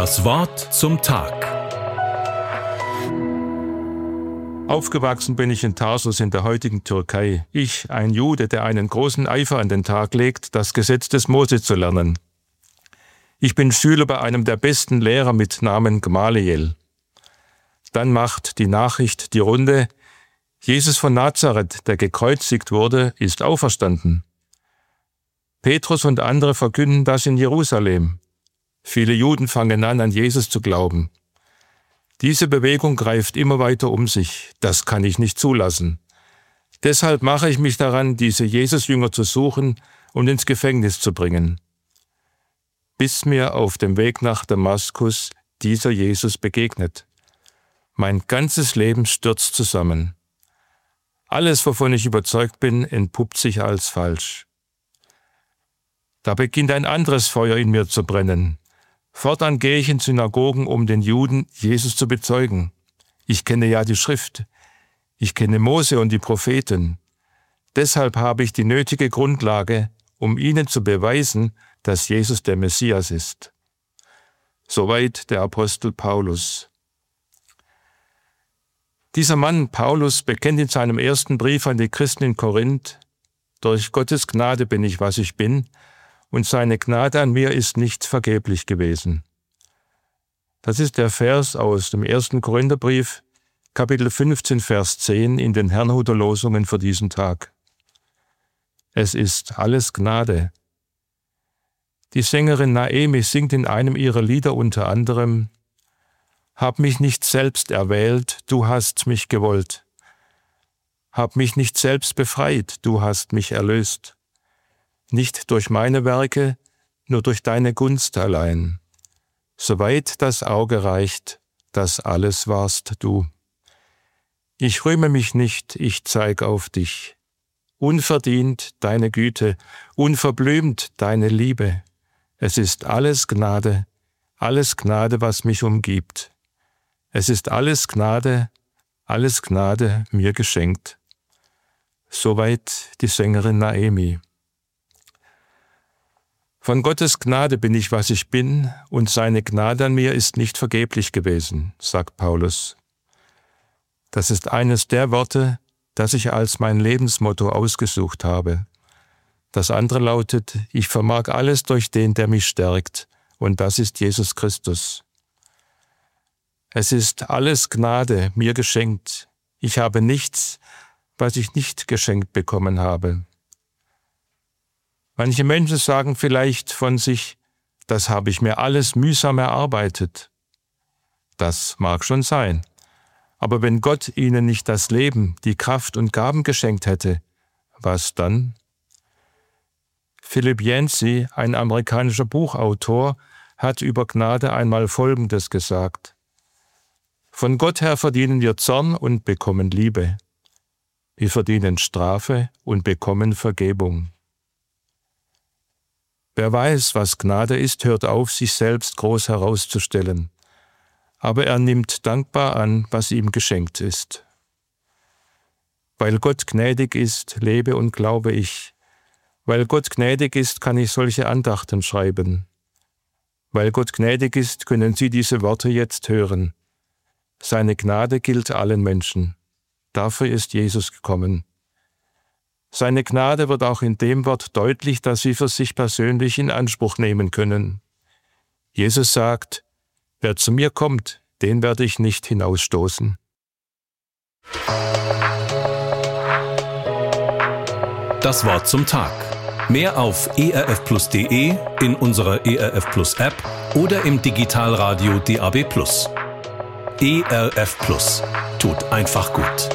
Das Wort zum Tag. Aufgewachsen bin ich in Tarsus in der heutigen Türkei. Ich, ein Jude, der einen großen Eifer an den Tag legt, das Gesetz des Mose zu lernen. Ich bin Schüler bei einem der besten Lehrer mit Namen Gamaliel. Dann macht die Nachricht die Runde: Jesus von Nazareth, der gekreuzigt wurde, ist auferstanden. Petrus und andere verkünden das in Jerusalem. Viele Juden fangen an Jesus zu glauben. Diese Bewegung greift immer weiter um sich. Das kann ich nicht zulassen. Deshalb mache ich mich daran, diese Jesusjünger zu suchen und ins Gefängnis zu bringen. Bis mir auf dem Weg nach Damaskus dieser Jesus begegnet. Mein ganzes Leben stürzt zusammen. Alles, wovon ich überzeugt bin, entpuppt sich als falsch. Da beginnt ein anderes Feuer in mir zu brennen. Fortan gehe ich in Synagogen, um den Juden Jesus zu bezeugen. Ich kenne ja die Schrift. Ich kenne Mose und die Propheten. Deshalb habe ich die nötige Grundlage, um ihnen zu beweisen, dass Jesus der Messias ist. Soweit der Apostel Paulus. Dieser Mann, Paulus, bekennt in seinem ersten Brief an die Christen in Korinth: Durch Gottes Gnade bin ich, was ich bin, und seine Gnade an mir ist nicht vergeblich gewesen. Das ist der Vers aus dem 1. Korintherbrief, Kapitel 15, Vers 10 in den Herrnhuter Losungen für diesen Tag. Es ist alles Gnade. Die Sängerin Naemi singt in einem ihrer Lieder unter anderem: Hab mich nicht selbst erwählt, du hast mich gewollt. Hab mich nicht selbst befreit, du hast mich erlöst. Nicht durch meine Werke, nur durch deine Gunst allein. Soweit das Auge reicht, das alles warst du. Ich rühme mich nicht, ich zeig auf dich. Unverdient deine Güte, unverblümt deine Liebe. Es ist alles Gnade, was mich umgibt. Es ist alles Gnade mir geschenkt. Soweit die Sängerin Naemi. Von Gottes Gnade bin ich, was ich bin, und seine Gnade an mir ist nicht vergeblich gewesen, sagt Paulus. Das ist eines der Worte, das ich als mein Lebensmotto ausgesucht habe. Das andere lautet: Ich vermag alles durch den, der mich stärkt, und das ist Jesus Christus. Es ist alles Gnade mir geschenkt. Ich habe nichts, was ich nicht geschenkt bekommen habe. Manche Menschen sagen vielleicht von sich: Das habe ich mir alles mühsam erarbeitet. Das mag schon sein. Aber wenn Gott ihnen nicht das Leben, die Kraft und Gaben geschenkt hätte, was dann? Philip Yancey, ein amerikanischer Buchautor, hat über Gnade einmal Folgendes gesagt: Von Gott her verdienen wir Zorn und bekommen Liebe. Wir verdienen Strafe und bekommen Vergebung. Wer weiß, was Gnade ist, hört auf, sich selbst groß herauszustellen. Aber er nimmt dankbar an, was ihm geschenkt ist. Weil Gott gnädig ist, lebe und glaube ich. Weil Gott gnädig ist, kann ich solche Andachten schreiben. Weil Gott gnädig ist, können Sie diese Worte jetzt hören. Seine Gnade gilt allen Menschen. Dafür ist Jesus gekommen. Seine Gnade wird auch in dem Wort deutlich, das Sie für sich persönlich in Anspruch nehmen können. Jesus sagt: Wer zu mir kommt, den werde ich nicht hinausstoßen. Das Wort zum Tag. Mehr auf erfplus.de, in unserer ERF Plus App oder im Digitalradio DAB+. ERF Plus. Tut einfach gut.